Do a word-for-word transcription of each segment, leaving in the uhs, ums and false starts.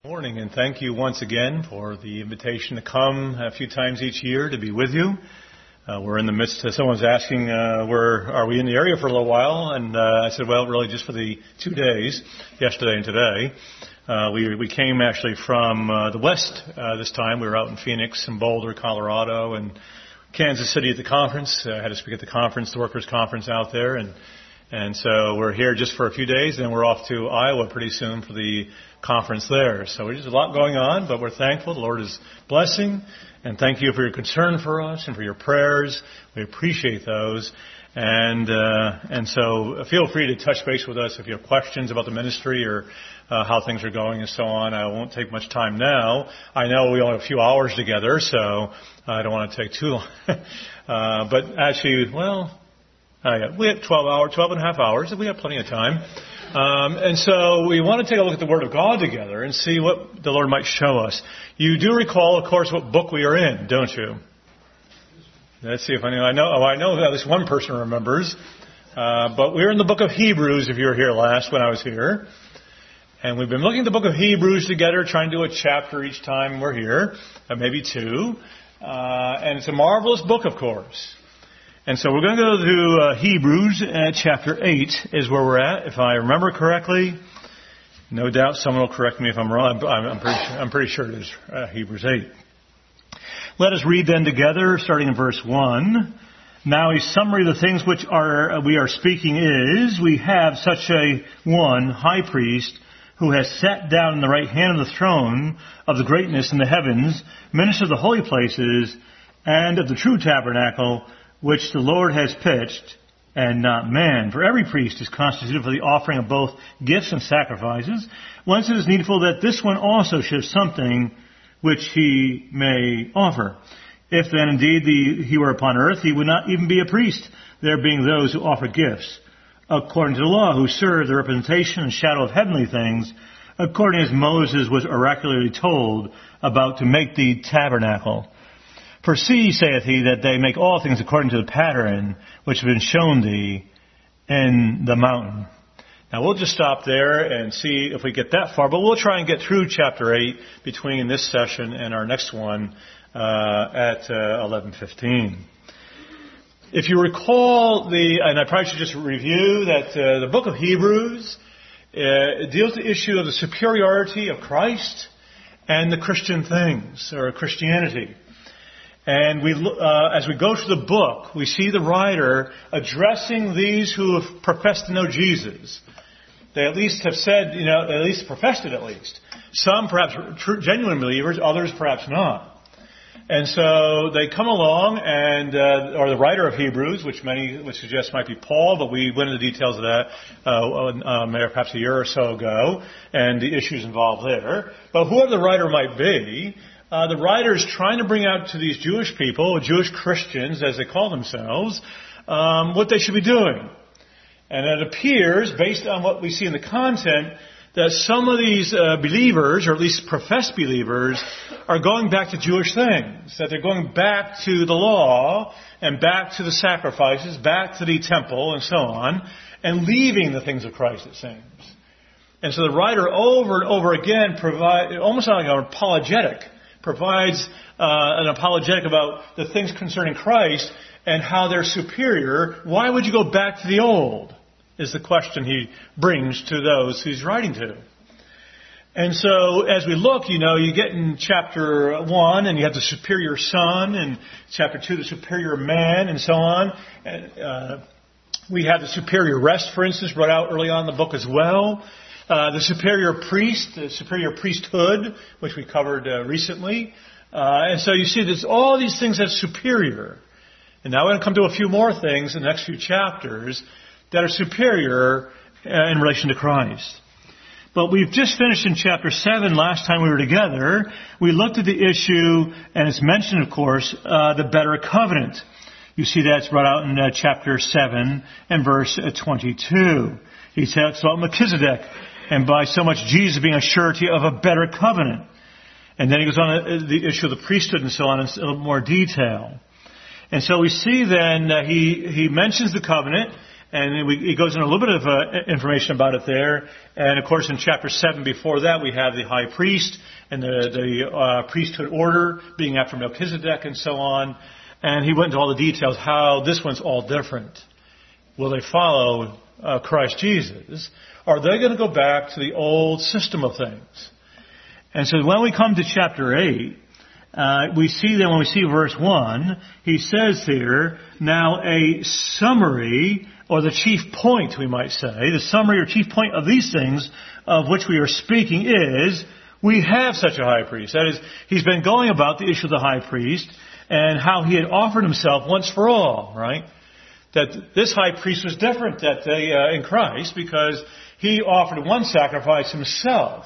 Morning, and thank you once again for the invitation to come a few times each year to be with you. Uh, we're in the midst of, someone's asking, uh, where are we in the area for a little while? And uh, I said, well, really just for the two days, yesterday and today. Uh, we, we came actually from uh, the west uh, this time. We were out in Phoenix and Boulder, Colorado, and Kansas City at the conference. I uh, had to speak at the conference, the workers' conference out there, and And so we're here just for a few days, and then we're off to Iowa pretty soon for the conference there. So there's a lot going on, but we're thankful. The Lord is blessing, and thank you for your concern for us and for your prayers. We appreciate those. And uh, and so feel free to touch base with us if you have questions about the ministry or uh, how things are going and so on. I won't take much time now. I know we only have a few hours together, so I don't want to take too long. uh, but actually, well... Uh, yeah, we have twelve hours, twelve and a half hours. We have plenty of time. Um, and so we want to take a look at the Word of God together and see what the Lord might show us. You do recall, of course, what book we are in, don't you? Let's see if I know. I know, oh, I know at least one person remembers. Uh, but we're in the book of Hebrews, if you were here last when I was here. And we've been looking at the book of Hebrews together, trying to do a chapter each time we're here, uh, maybe two. Uh, and it's a marvelous book, of course. And so we're going to go to uh, Hebrews uh, chapter eight is where we're at, if I remember correctly. No doubt someone will correct me if I'm wrong. I'm, I'm, pretty, I'm pretty sure it is uh, Hebrews eight. Let us read then together, starting in verse one. Now a summary of the things which are we are speaking is, we have such a one high priest who has sat down in the right hand of the throne of the greatness in the heavens, minister of the holy places, and of the true tabernacle, which the Lord has pitched, and not man. For every priest is constituted for the offering of both gifts and sacrifices, whence it is needful that this one also should have something which he may offer. If then indeed the, he were upon earth, he would not even be a priest, there being those who offer gifts, according to the law, who serve the representation and shadow of heavenly things, according as Moses was oracularly told about to make the tabernacle. For see, saith he, that they make all things according to the pattern which has been shown thee in the mountain. Now we'll just stop there and see if we get that far, but we'll try and get through chapter eight between this session and our next one uh, at uh, eleven fifteen. If you recall, the, and I probably should just review that uh, the book of Hebrews uh, deals with the issue of the superiority of Christ and the Christian things, or Christianity. And we, uh, as we go through the book, we see the writer addressing these who have professed to know Jesus. They at least have said, you know, at least professed it at least. Some perhaps true, genuine believers, others perhaps not. And so they come along and, uh, or the writer of Hebrews, which many would suggest might be Paul, but we went into the details of that, uh, um, perhaps a year or so ago, and the issues involved there. But whoever the writer might be, Uh, the writer is trying to bring out to these Jewish people, Jewish Christians, as they call themselves, um, what they should be doing. And it appears, based on what we see in the content, that some of these uh, believers, or at least professed believers, are going back to Jewish things. That they're going back to the law, and back to the sacrifices, back to the temple, and so on, and leaving the things of Christ, it seems. And so the writer over and over again provides, almost like an apologetic, provides uh, an apologetic about the things concerning Christ and how they're superior. Why would you go back to the old, is the question he brings to those he's writing to. And so as we look, you know, you get in chapter one and you have the superior son, and chapter two, the superior man, and so on. And, uh, we have the superior rest, for instance, brought out early on in the book as well. Uh, the superior priest, the superior priesthood, which we covered uh, recently. Uh, and so you see there's all these things that's superior. And now we're going to come to a few more things in the next few chapters that are superior uh, in relation to Christ. But we've just finished in chapter seven last time we were together. We looked at the issue, and it's mentioned, of course, uh, the better covenant. You see that's brought out in uh, chapter seven and verse uh, twenty-two. He talks about Melchizedek, and by so much Jesus being a surety of a better covenant. And then he goes on the issue of the priesthood and so on in a little more detail. And so we see then uh, he, he mentions the covenant, And we, he goes into a little bit of uh, information about it there. And, of course, in chapter seven before that, we have the high priest and the, the uh, priesthood order being after Melchizedek and so on. And he went into all the details how this one's all different. Will they follow uh, Christ Jesus? Are they going to go back to the old system of things? And so when we come to chapter eight, uh, we see that when we see verse one, he says here, now a summary, or the chief point, we might say, the summary or chief point of these things of which we are speaking is, we have such a high priest. That is, he's been going about the issue of the high priest and how he had offered himself once for all, right? That this high priest was different that they, uh, in Christ, because he offered one sacrifice himself.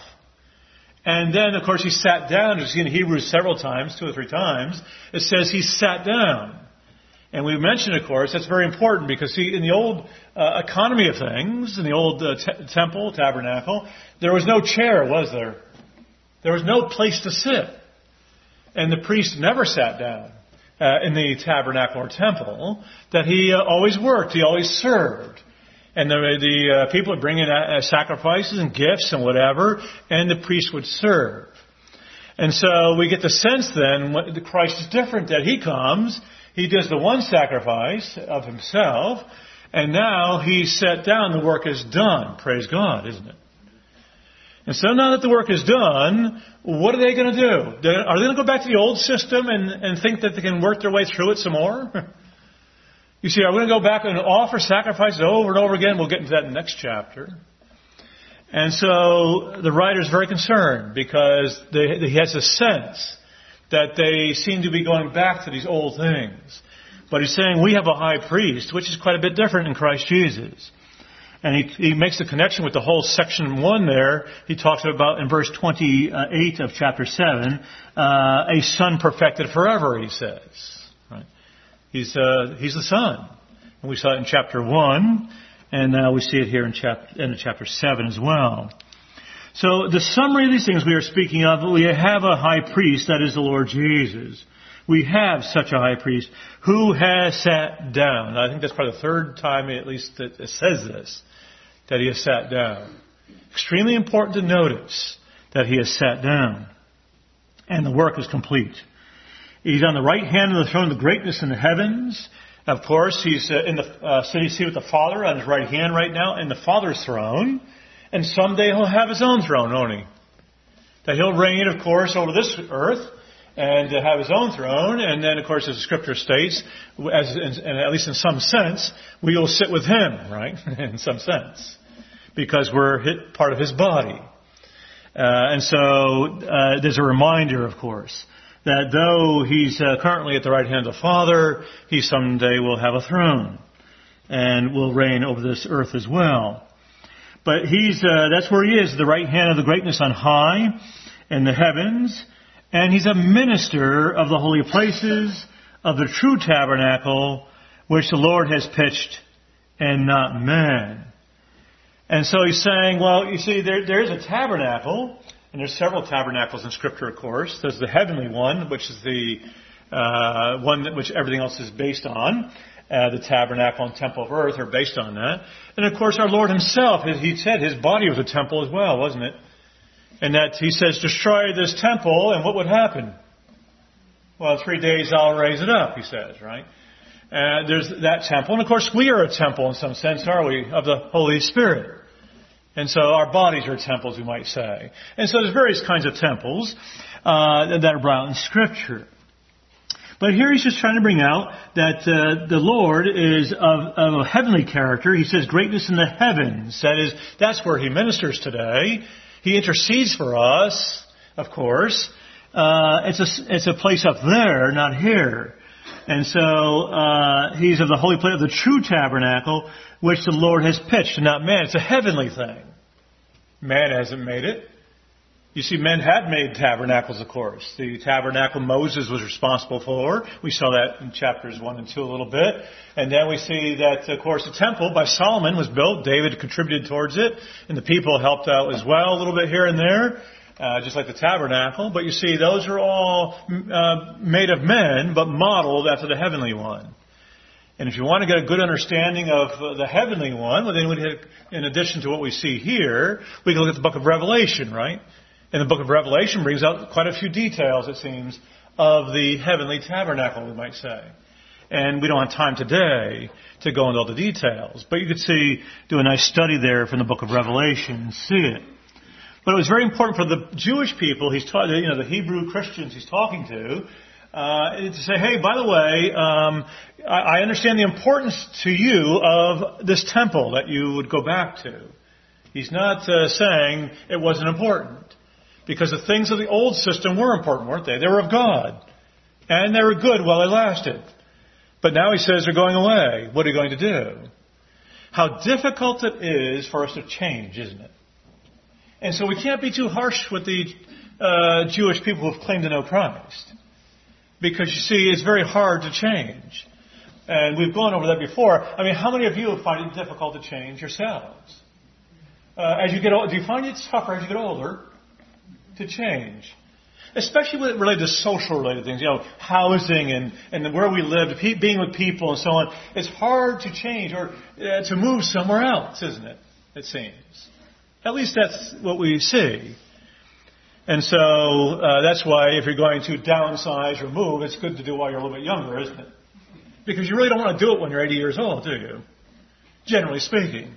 And then, of course, he sat down. As you see in Hebrews several times, two or three times, it says he sat down. And we mentioned, of course, that's very important because, see, in the old uh, economy of things, in the old uh, t- temple, tabernacle, there was no chair, was there? There was no place to sit. And the priest never sat down uh, in the tabernacle or temple, that he uh, always worked, he always served. And the, the uh, people would bring in uh, sacrifices and gifts and whatever, and the priest would serve. And so we get the sense then, what, the Christ is different, that he comes, he does the one sacrifice of himself, and now he's set down, the work is done. Praise God, isn't it? And so now that the work is done, what are they going to do? Are they going to go back to the old system and, and think that they can work their way through it some more? You see, are we going to go back and offer sacrifices over and over again? We'll get into that in the next chapter. And so the writer is very concerned because they, he has a sense that they seem to be going back to these old things. But he's saying we have a high priest, which is quite a bit different in Christ Jesus. And he, he makes the connection with the whole section one there. He talks about in verse twenty-eight of chapter seven, uh, a son perfected forever, he says. Right? He's, uh, he's the Son. And we saw it in chapter one, and now we see it here in chapter, in chapter seven as well. So the summary of these things we are speaking of, we have a high priest, that is the Lord Jesus. We have such a high priest who has sat down. I think that's probably the third time at least that it says this, that he has sat down. Extremely important to notice that he has sat down. And the work is complete. He's on the right hand of the throne of the greatness in the heavens. Of course, he's uh, in the uh, city seat with the Father on his right hand right now, in the Father's throne. And someday he'll have his own throne, won't he? That he'll reign, of course, over this earth and uh, have his own throne. And then, of course, as the Scripture states, as in, and at least in some sense, we will sit with him, right? In some sense, because we're hit, part of his body. Uh, and so uh, there's a reminder, of course, that though he's uh, currently at the right hand of the Father, he someday will have a throne and will reign over this earth as well. But he's uh, that's where he is, the right hand of the greatness on high in the heavens, and he's a minister of the holy places of the true tabernacle, which the Lord has pitched, and not man. And so he's saying, well, you see, there there is a tabernacle. And there's several tabernacles in Scripture, of course. There's the heavenly one, which is the uh, one that which everything else is based on. Uh, the tabernacle and temple of earth are based on that. And of course, our Lord Himself, He said His body was a temple as well, wasn't it? And that He says, destroy this temple, and what would happen? Well, three days I'll raise it up, He says, right? Uh, there's that temple. And of course, we are a temple in some sense, are we, of the Holy Spirit. And so our bodies are temples, we might say. And so there's various kinds of temples uh, that are brought in Scripture. But here he's just trying to bring out that uh, the Lord is of, of a heavenly character. He says greatness in the heavens. That is, that's where He ministers today. He intercedes for us, of course. Uh, it's a it's a place up there, not here. And so uh, He's of the holy place of the true tabernacle, which the Lord has pitched, and not man. It's a heavenly thing. Man hasn't made it. You see, men had made tabernacles, of course. The tabernacle Moses was responsible for. We saw that in chapters one and two a little bit. And then we see that, of course, the temple by Solomon was built. David contributed towards it. And the people helped out as well a little bit here and there, uh, just like the tabernacle. But you see, those are all uh, made of men, but modeled after the heavenly one. And if you want to get a good understanding of uh, the heavenly one, well, then we'd have, in addition to what we see here, we can look at the book of Revelation, right? And the book of Revelation brings out quite a few details, it seems, of the heavenly tabernacle, we might say. And we don't have time today to go into all the details. But you could see, do a nice study there from the book of Revelation and see it. But it was very important for the Jewish people, he's ta- you know, the Hebrew Christians he's talking to, uh, to say, hey, by the way, um, I, I understand the importance to you of this temple that you would go back to. He's not uh, saying it wasn't important. Because the things of the old system were important, weren't they? They were of God. And they were good while they lasted. But now he says they're going away. What are you going to do? How difficult it is for us to change, isn't it? And so we can't be too harsh with the uh, Jewish people who have claimed to know Christ. Because you see, it's very hard to change. And we've gone over that before. I mean, how many of you find it difficult to change yourselves? Uh, as you get old, do you find it tougher as you get older to change? Especially with related to social related things, you know, housing and, and where we live, being with people and so on. It's hard to change or uh, to move somewhere else, isn't it? It seems. At least that's what we see. And so uh, that's why if you're going to downsize or move, it's good to do while you're a little bit younger, isn't it? Because you really don't want to do it when you're eighty years old, do you? Generally speaking.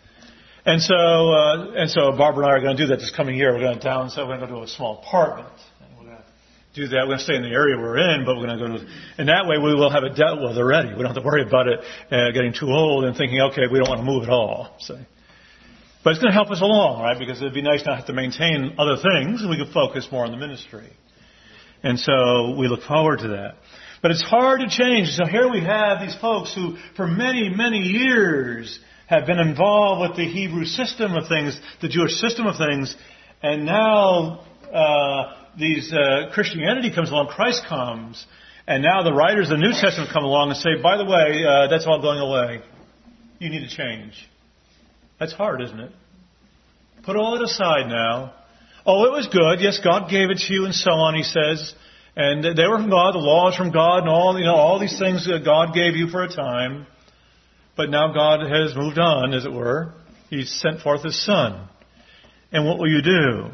And so uh, and so Barbara and I are going to do that this coming year. We're going to downsize. We're going to go to a small apartment. And we're going to do that. We're going to stay in the area we're in, but we're going to go to... And that way we will have it dealt with already. We don't have to worry about it uh, getting too old and thinking, okay, we don't want to move at all. So... But it's going to help us along, right? Because it'd be nice not to have to maintain other things, and we can focus more on the ministry. And so we look forward to that. But it's hard to change. So here we have these folks who, for many, many years, have been involved with the Hebrew system of things, the Jewish system of things, and now uh, these uh, Christianity comes along, Christ comes, and now the writers of the New Testament come along and say, by the way, uh, that's all going away. You need to change. That's hard, isn't it? Put all it aside now. Oh, it was good. Yes, God gave it to you and so on, he says. And they were from God, the law is from God, and all, you know, all these things that God gave you for a time. But now God has moved on, as it were. He's sent forth His Son. And what will you do?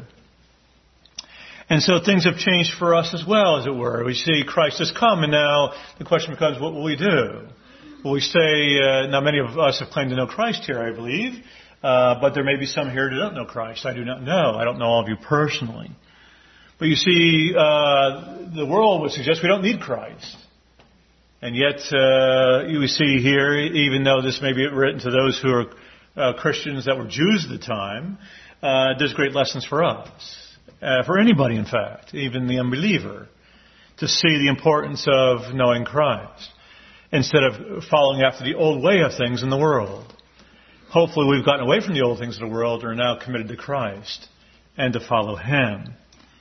And so things have changed for us as well, as it were. We see Christ has come, and now the question becomes, what will we do? Will we say, uh, now many of us have claimed to know Christ here, I believe, uh, but there may be some here who don't know Christ. I do not know. I don't know all of you personally. But you see, uh, the world would suggest we don't need Christ. And yet, uh, you see here, even though this may be written to those who are uh, Christians that were Jews at the time, uh, there's great lessons for us. Uh, for anybody, in fact, even the unbeliever, to see the importance of knowing Christ, instead of following after the old way of things in the world. Hopefully we've gotten away from the old things of the world and are now committed to Christ and to follow Him.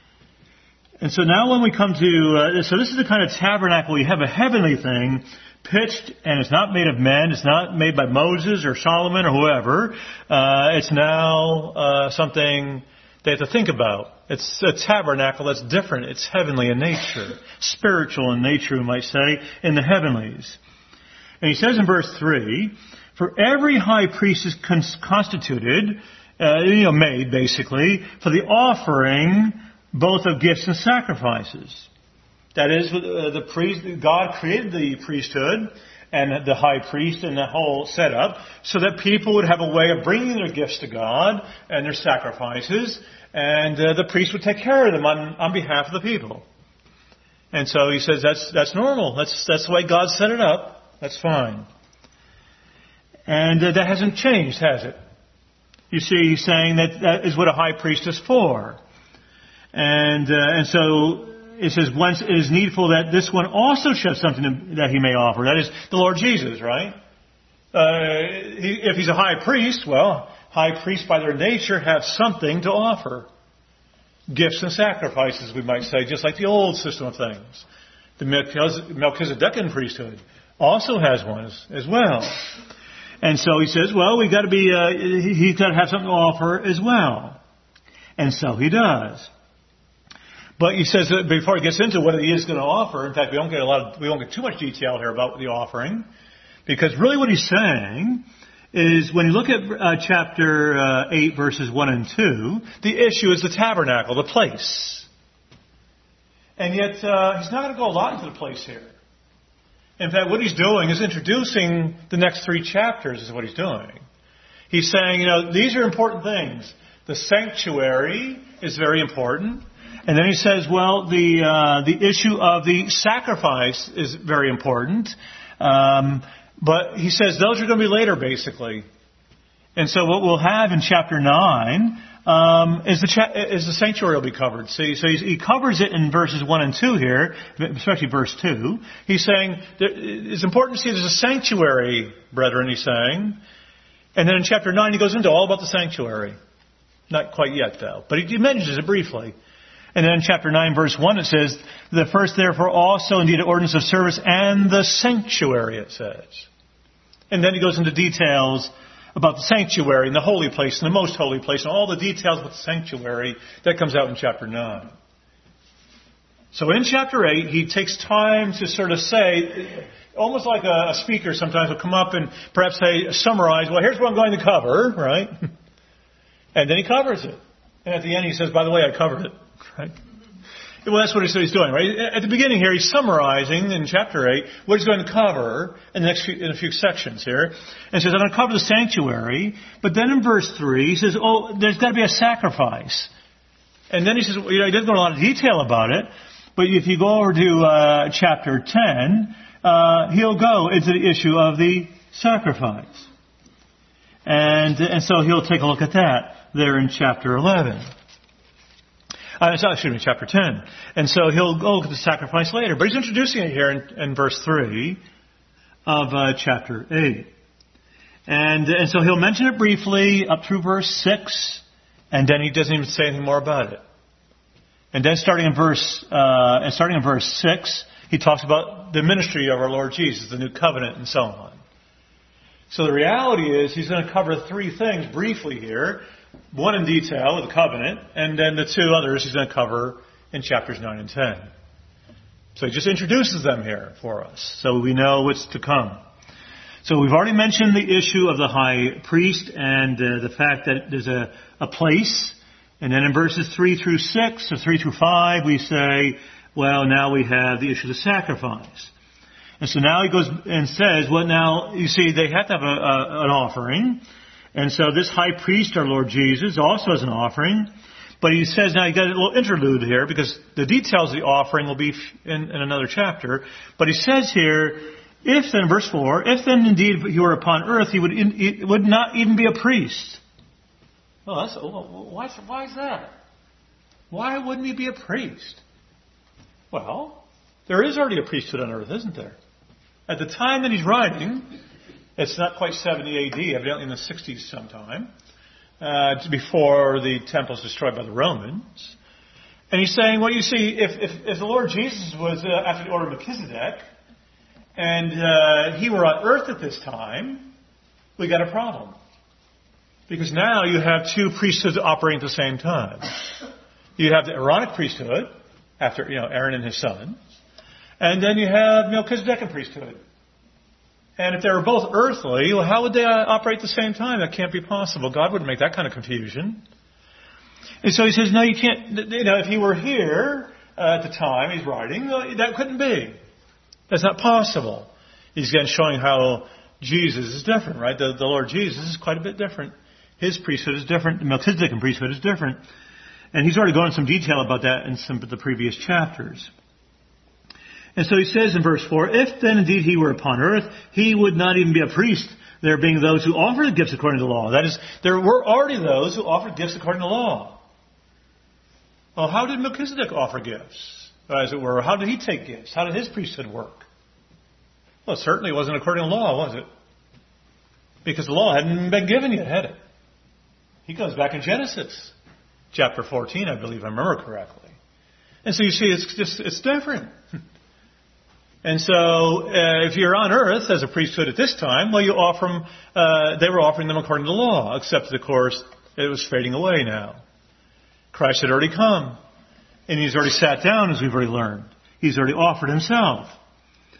And so now when we come to, uh, so this is the kind of tabernacle, we have a heavenly thing pitched, and it's not made of men, it's not made by Moses or Solomon or whoever. Uh, it's now uh, something they have to think about. It's a tabernacle that's different. It's heavenly in nature, spiritual in nature, we might say, in the heavenlies. And he says in verse three, for every high priest is constituted, uh, you know, made basically, for the offering both of gifts and sacrifices. That is, uh, the priest, God created the priesthood and the high priest and the whole setup so that people would have a way of bringing their gifts to God and their sacrifices, and uh, the priest would take care of them on, on behalf of the people. And so he says that's that's normal. That's that's the way God set it up. That's fine. And uh, that hasn't changed, has it? You see, he's saying that that is what a high priest is for. And uh, and so it says, once it is needful that this one also should have something that he may offer. That is the Lord Jesus, right? Uh, he, if he's a high priest, well, high priests by their nature have something to offer. Gifts and sacrifices, we might say, just like the old system of things. The Melchizedekan priesthood also has one as, as well. And so he says, well, we've got to be, uh, he's got to have something to offer as well. And so he does. But he says that before he gets into what he is going to offer, in fact, we don't get a lot of, we won't get too much detail here about the offering, Because really what he's saying is when you look at uh, chapter uh, eight, verses one and two, the issue is the tabernacle, the place. And yet uh, he's not going to go a lot into the place here. In fact, what he's doing is introducing the next three chapters is what he's doing. He's saying, you know, these are important things. The sanctuary is very important. And then he says, well, the uh, the issue of the sacrifice is very important. Um, but he says those are going to be later, basically. And so what we'll have in chapter nine um, is the cha- is the sanctuary will be covered. See, so he's, he covers it in verses one and two here, especially verse two. He's saying it's important to see there's a sanctuary, brethren. He's saying, and then in chapter nine he goes into all about the sanctuary. Not quite yet, though, but he mentions it briefly. And then in chapter nine, verse one, it says, the first therefore also indeed an ordinance of service and the sanctuary, it says. And then he goes into details about the sanctuary and the holy place and the most holy place and all the details about the sanctuary. That comes out in chapter nine. So in chapter eight, he takes time to sort of say, almost like a speaker sometimes will come up and perhaps say, summarize, well, here's what I'm going to cover, right? And then he covers it. And at the end he says, by the way, I covered it. Right? Well, that's what he's doing, right? At the beginning here, he's summarizing in chapter eight what he's going to cover in the next few, in a few sections here. And says, I'm going to cover the sanctuary. But then in verse three, he says, oh, there's got to be a sacrifice. And then he says, well, you know, he doesn't go into a lot of detail about it. But if you go over to uh, chapter ten, uh, he'll go into the issue of the sacrifice. And, and so he'll take a look at that there in chapter eleven. Uh, excuse me, chapter ten. And so he'll go to the sacrifice later. But he's introducing it here in, in verse three of uh, chapter eight. And, and so he'll mention it briefly up through verse six. And then he doesn't even say anything more about it. And then starting in verse, uh, and starting in verse six, he talks about the ministry of our Lord Jesus, the new covenant, and so on. So the reality is he's going to cover three things briefly here. One in detail with the covenant, and then the two others he's going to cover in chapters nine and ten. So he just introduces them here for us, so we know what's to come. So we've already mentioned the issue of the high priest and uh, the fact that there's a, a place. And then in verses three through six, or three through five, we say, well, now we have the issue of the sacrifice. And so now he goes and says, well, now, you see, they have to have a, a, an offering. And so this high priest, our Lord Jesus, also has an offering. But he says, now you got a little interlude here, because the details of the offering will be in, in another chapter. But he says here, if then, verse four, if then indeed he were upon earth, he would, in, he would not even be a priest. Well, that's, why, why is that? Why wouldn't he be a priest? Well, there is already a priesthood on earth, isn't there? At the time that he's writing, it's not quite seventy A D, evidently in the sixties sometime, uh, before the temple is destroyed by the Romans. And he's saying, well, you see, if, if, if the Lord Jesus was uh, after the order of Melchizedek, and uh, he were on earth at this time, we got a problem. Because now you have two priesthoods operating at the same time. You have the Aaronic priesthood, after, you know, Aaron and his sons, and then you have Melchizedekian priesthood. And if they were both earthly, well, how would they operate at the same time? That can't be possible. God wouldn't make that kind of confusion. And so he says, no, you can't, you know, if he were here uh, at the time he's writing, that couldn't be. That's not possible. He's again showing how Jesus is different, right? The, the Lord Jesus is quite a bit different. His priesthood is different. The Melchizedekian priesthood is different. And he's already gone into some detail about that in some of the previous chapters. And so he says in verse four, if then indeed he were upon earth, he would not even be a priest, there being those who offer the gifts according to the law. That is, there were already those who offered gifts according to the law. Well, how did Melchizedek offer gifts, as it were? How did he take gifts? How did his priesthood work? Well, certainly it wasn't according to law, was it? Because the law hadn't been given yet, had it? He goes back in Genesis, chapter fourteen, I believe, I remember correctly. And so you see, it's just, it's different. And so, uh, if you're on earth as a priesthood at this time, well, you offer them, uh, they were offering them according to the law, except, of course, it was fading away now. Christ had already come, and he's already sat down, as we've already learned. He's already offered himself.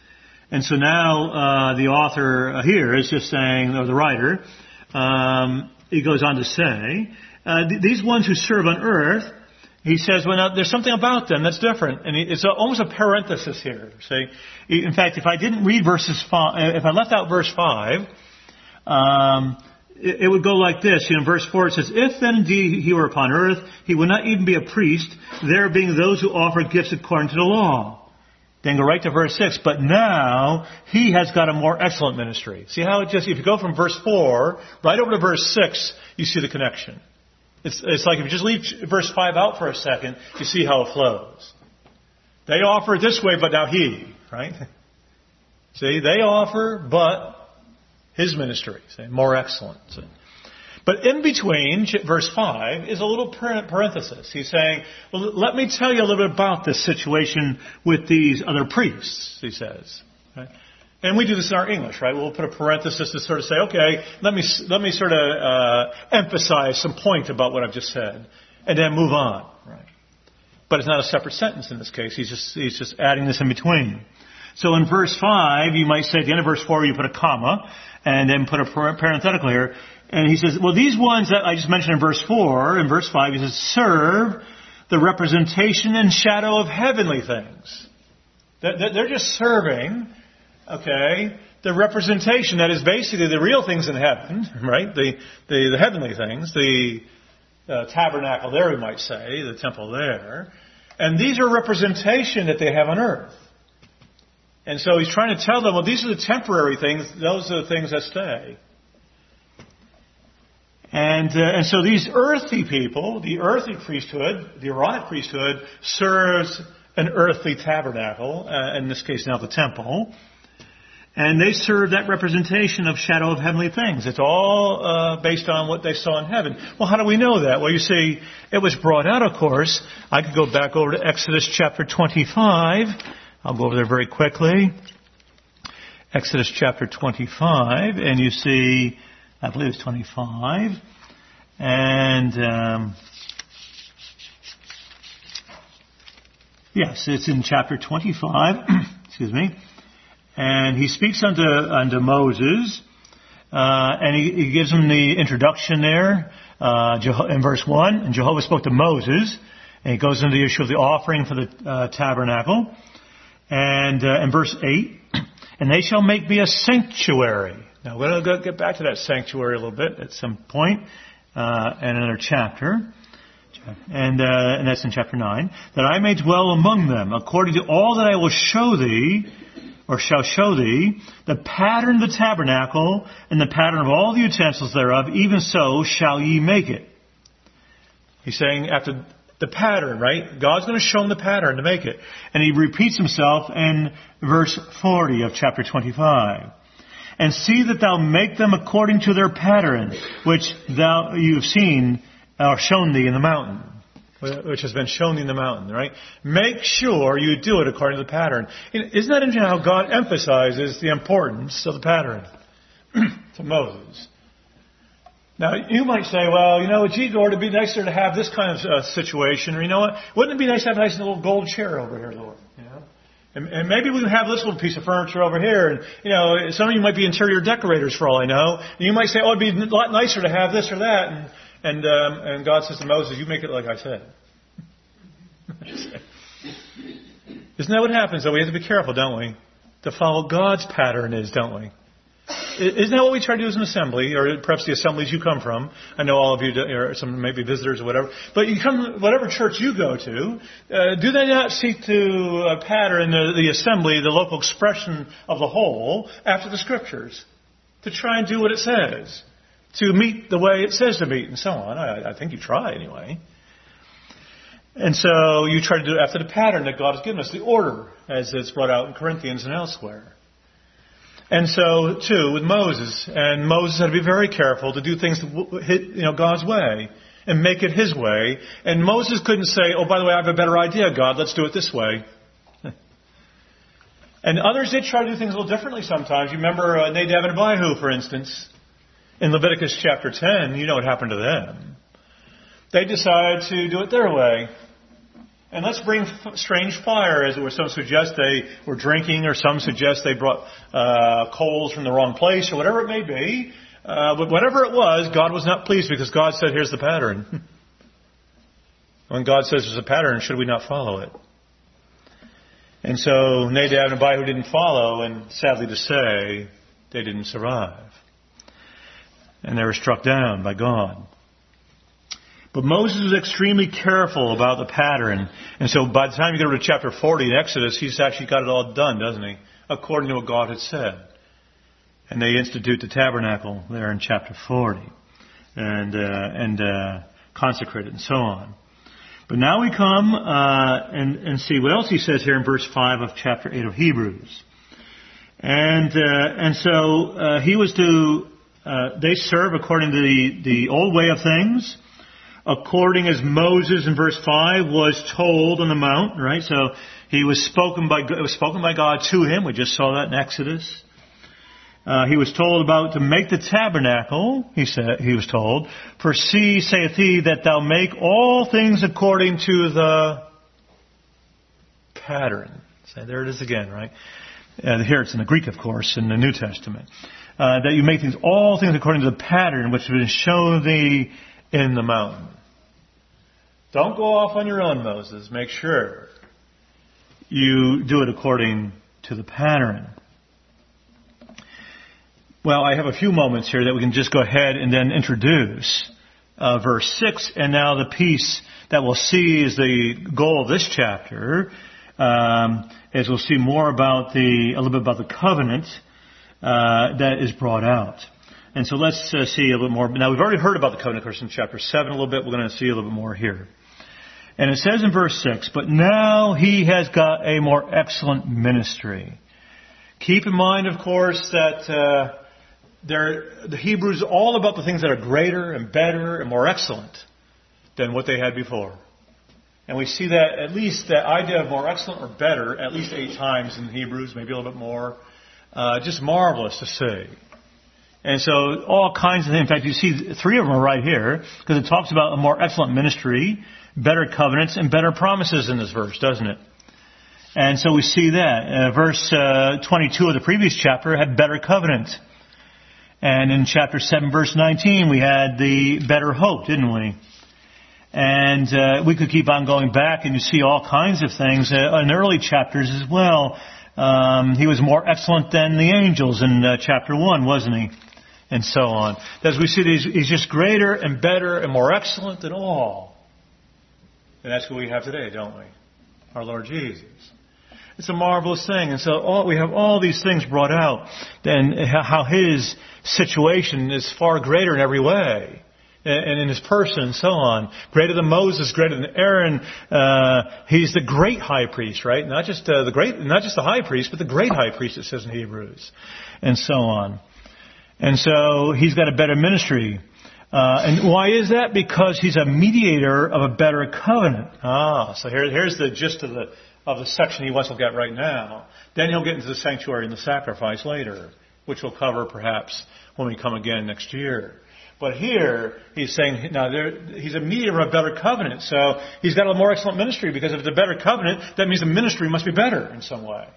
And so now uh, the author here is just saying, or the writer, um, he goes on to say, uh, th- these ones who serve on earth, he says, well, now, there's something about them that's different. And it's a, almost a parenthesis here. See? In fact, if I didn't read verses five, if I left out verse five, um, it, it would go like this. You know, in verse four it says, if then indeed he were upon earth, he would not even be a priest, there being those who offer gifts according to the law. Then go right to verse six. But now he has got a more excellent ministry. See how it just, if you go from verse four right over to verse six, you see the connection. It's, it's like if you just leave verse five out for a second, you see how it flows. They offer it this way, but now he, right? See, they offer, but his ministry, see, more excellent. See. But in between verse five is a little parenthesis. He's saying, well, let me tell you a little bit about this situation with these other priests, he says. Right? And we do this in our English, right? We'll put a parenthesis to sort of say, okay, let me let me sort of uh, emphasize some point about what I've just said, and then move on, right? But it's not a separate sentence in this case. He's just he's just adding this in between. So in verse five, you might say at the end of verse four, you put a comma, and then put a parenthetical here, and he says, well, these ones that I just mentioned in verse four, in verse five, he says, serve the representation and shadow of heavenly things. They're just serving. Okay, the representation, that is basically the real things in heaven, right? The the, the heavenly things, the uh, tabernacle there, we might say, the temple there. And these are representation that they have on earth. And so he's trying to tell them, well, these are the temporary things, those are the things that stay. And uh, and so these earthly people, the earthly priesthood, the Aaronic priesthood, serves an earthly tabernacle, uh, in this case now the temple. And they serve that representation of shadow of heavenly things. It's all uh, based on what they saw in heaven. Well, how do we know that? Well, you see, it was brought out, of course. I could go back over to Exodus chapter twenty-five. I'll go over there very quickly. Exodus chapter twenty-five, and you see, I believe it's twenty-five. And, um, yes, it's in chapter twenty-five. Excuse me. And he speaks unto unto Moses, uh, and he, he gives him the introduction there uh, in verse one. And Jehovah spoke to Moses, and he goes into the issue of the offering for the uh, tabernacle. And uh, in verse eight, and they shall make me a sanctuary. Now we're going to get back to that sanctuary a little bit at some point uh, in another chapter. And, uh, and that's in chapter nine. That I may dwell among them, according to all that I will show thee, or shall show thee, the pattern of the tabernacle, and the pattern of all the utensils thereof, even so shall ye make it. He's saying after the pattern, right? God's going to show him the pattern to make it. And he repeats himself in verse forty of chapter twenty-five. And see that thou make them according to their pattern, which thou you've seen, or shown thee in the mountain. Which has been shown in the mountain, right? Make sure you do it according to the pattern. Isn't that interesting how God emphasizes the importance of the pattern to Moses? Now, you might say, well, you know, gee, Lord, it'd be nicer to have this kind of uh, situation. Or, you know what? Wouldn't it be nice to have a nice little gold chair over here, Lord? You know? And, and maybe we can have this little piece of furniture over here. And, you know, some of you might be interior decorators for all I know. And you might say, oh, it'd be a lot nicer to have this or that. And, And um, and God says to Moses, you make it like I said. Isn't that what happens, though? We have to be careful, don't we? To follow God's pattern is, don't we? Isn't that what we try to do as an assembly, or perhaps the assemblies you come from? I know all of you, or some maybe visitors or whatever. But you come, whatever church you go to, uh, do they not seek to uh, pattern the, the assembly, the local expression of the whole, after the Scriptures? To try and do what it says. To meet the way it says to meet, and so on. I, I think you try anyway. And so you try to do it after the pattern that God has given us, the order, as it's brought out in Corinthians and elsewhere. And so, too, with Moses. And Moses had to be very careful to do things you know, God's way and make it his way. And Moses couldn't say, oh, by the way, I have a better idea, God, let's do it this way. And others did try to do things a little differently sometimes. You remember uh, Nadab and Abihu, for instance. In Leviticus chapter ten, you know what happened to them. They decided to do it their way. And let's bring f- strange fire, as it were. Some suggest they were drinking, or some suggest they brought uh, coals from the wrong place, or whatever it may be. Uh, but whatever it was, God was not pleased, because God said, here's the pattern. When God says there's a pattern, should we not follow it? And so Nadab and Abihu didn't follow, and sadly to say, they didn't survive. And they were struck down by God. But Moses was extremely careful about the pattern. And so by the time you get to chapter forty in Exodus, he's actually got it all done, doesn't he? According to what God had said. And they institute the tabernacle there in chapter forty. And, uh, and, uh, consecrate it and so on. But now we come, uh, and, and see what else he says here in verse five of chapter eight of Hebrews. And, uh, and so, uh, he was to, uh, they serve according to the, the old way of things. According as Moses in verse five was told on the mount, right? So he was spoken by, it was spoken by God to him. We just saw that in Exodus. Uh, he was told about to make the tabernacle, he said, he was told, for see, saith he, that thou make all things according to the pattern. So there it is again, right? Uh, here it's in the Greek, of course, in the New Testament. Uh, that you make things, all things according to the pattern which has been shown thee in the mountain. Don't go off on your own, Moses. Make sure you do it according to the pattern. Well, I have a few moments here that we can just go ahead and then introduce uh, verse six, and now the piece that we'll see is the goal of this chapter, um, as we'll see more about the, a little bit about the covenant uh, that is brought out. And so let's uh, see a little more. Now, we've already heard about the covenant, of course, in chapter seven a little bit. We're going to see a little bit more here. And it says in verse six, but now he has got a more excellent ministry. Keep in mind, of course, that uh, they're, the Hebrews are all about the things that are greater and better and more excellent than what they had before. And we see that, at least that idea of more excellent or better, at least eight times in Hebrews, maybe a little bit more. Uh, just marvelous to see. And so all kinds of things. In fact, you see three of them are right here, because it talks about a more excellent ministry, better covenants, and better promises in this verse, doesn't it? And so we see that. Uh, verse uh, twenty-two of the previous chapter had better covenant. And in chapter seven, verse nineteen, we had the better hope, didn't we? And uh, we could keep on going back, and you see all kinds of things uh, in early chapters as well. Um, he was more excellent than the angels in uh, chapter one, wasn't he? And so on. As we see, he's, he's just greater and better and more excellent than all. And that's what we have today, don't we? Our Lord Jesus. It's a marvelous thing. And so all, we have all these things brought out. And how his situation is far greater in every way. And in his person and so on. Greater than Moses, greater than Aaron. Uh, he's the great high priest, right? Not just uh, the great, not just the high priest, but the great high priest, it says in Hebrews. And so on. And so he's got a better ministry. Uh, and why is that? Because he's a mediator of a better covenant. Ah, so here, here's the gist of the, of the section he wants to look at right now. Then he'll get into the sanctuary and the sacrifice later, which we'll cover perhaps when we come again next year. But here, he's saying, now there, he's a mediator of a better covenant. So he's got a more excellent ministry, because if it's a better covenant, that means the ministry must be better in some way.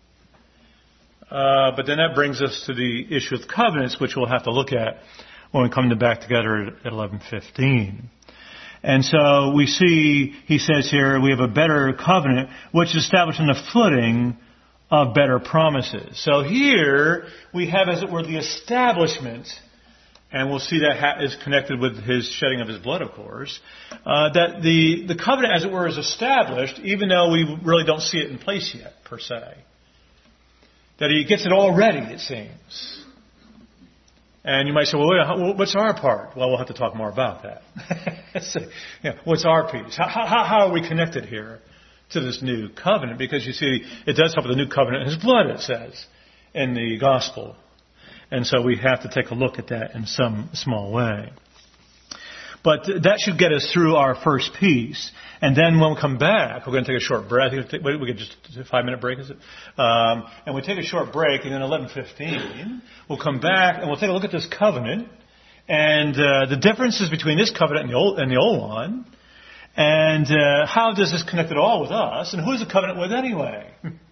Uh, but then that brings us to the issue of covenants, which we'll have to look at when we come to back together at eleven fifteen. And so we see, he says here, we have a better covenant, which is established on the footing of better promises. So here we have, as it were, the establishment, and we'll see that is connected with his shedding of his blood, of course, uh, that the, the covenant, as it were, is established, even though we really don't see it in place yet, per se. That he gets it all ready, it seems. And you might say, well, wait, what's our part? Well, we'll have to talk more about that. so, yeah, what's our piece? How, how, how are we connected here to this new covenant? Because you see, it does talk about the new covenant in his blood, it says, in the gospel. And so we have to take a look at that in some small way. But that should get us through our first piece. And then when we come back, we're going to take a short break. I think we get just a five-minute break, is it? Um, and we take a short break, and then eleven fifteen, we'll come back and we'll take a look at this covenant and uh, the differences between this covenant and the old, and the old one. And uh, how does this connect at all with us? And who is the covenant with anyway?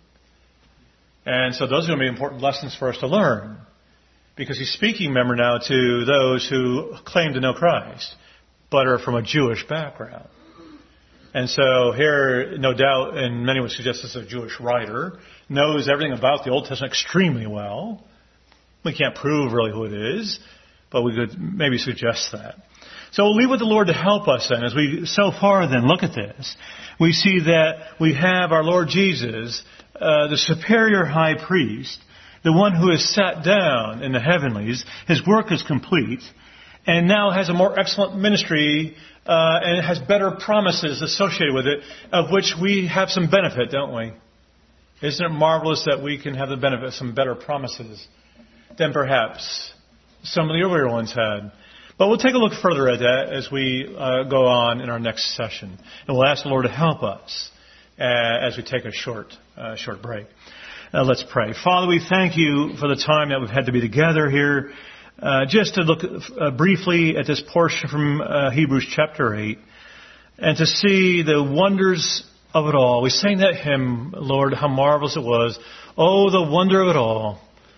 And so those are going to be important lessons for us to learn. Because he's speaking, remember now, to those who claim to know Christ, but are from a Jewish background. And so here, no doubt, and many would suggest this is a Jewish writer, knows everything about the Old Testament extremely well. We can't prove really who it is, but we could maybe suggest that. So we'll leave with the Lord to help us then. As we so far then look at this, we see that we have our Lord Jesus, uh, the superior high priest, the one who has sat down in the heavenlies. His work is complete and now has a more excellent ministry uh, and it has better promises associated with it, of which we have some benefit, don't we? Isn't it marvelous that we can have the benefit of some better promises than perhaps some of the earlier ones had? But we'll take a look further at that as we uh, go on in our next session. And we'll ask the Lord to help us uh, as we take a short, uh, short break. Uh, let's pray. Father, we thank you for the time that we've had to be together here. Uh, just to look uh, briefly at this portion from uh, Hebrews chapter eight and to see the wonders of it all. We sang that hymn, Lord, how marvelous it was. Oh, the wonder of it all,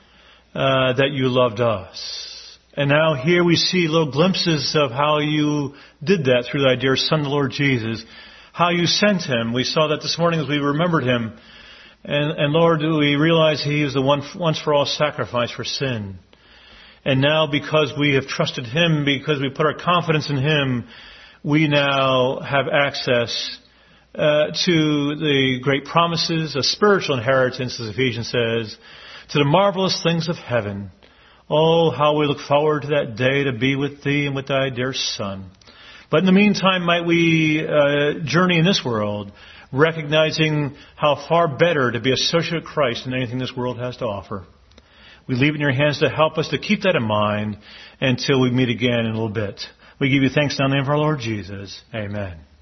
uh, that you loved us. And now here we see little glimpses of how you did that through thy dear Son, the Lord Jesus, how you sent him. We saw that this morning as we remembered him. And, and Lord, we realize he is the one once for all sacrifice for sin. And now because we have trusted him, because we put our confidence in him, we now have access uh, to the great promises, a spiritual inheritance, as Ephesians says, to the marvelous things of heaven. Oh, how we look forward to that day to be with thee and with thy dear Son. But in the meantime, might we uh, journey in this world, recognizing how far better to be associated with Christ than anything this world has to offer. We leave it in your hands to help us to keep that in mind until we meet again in a little bit. We give you thanks now in the name of our Lord Jesus. Amen.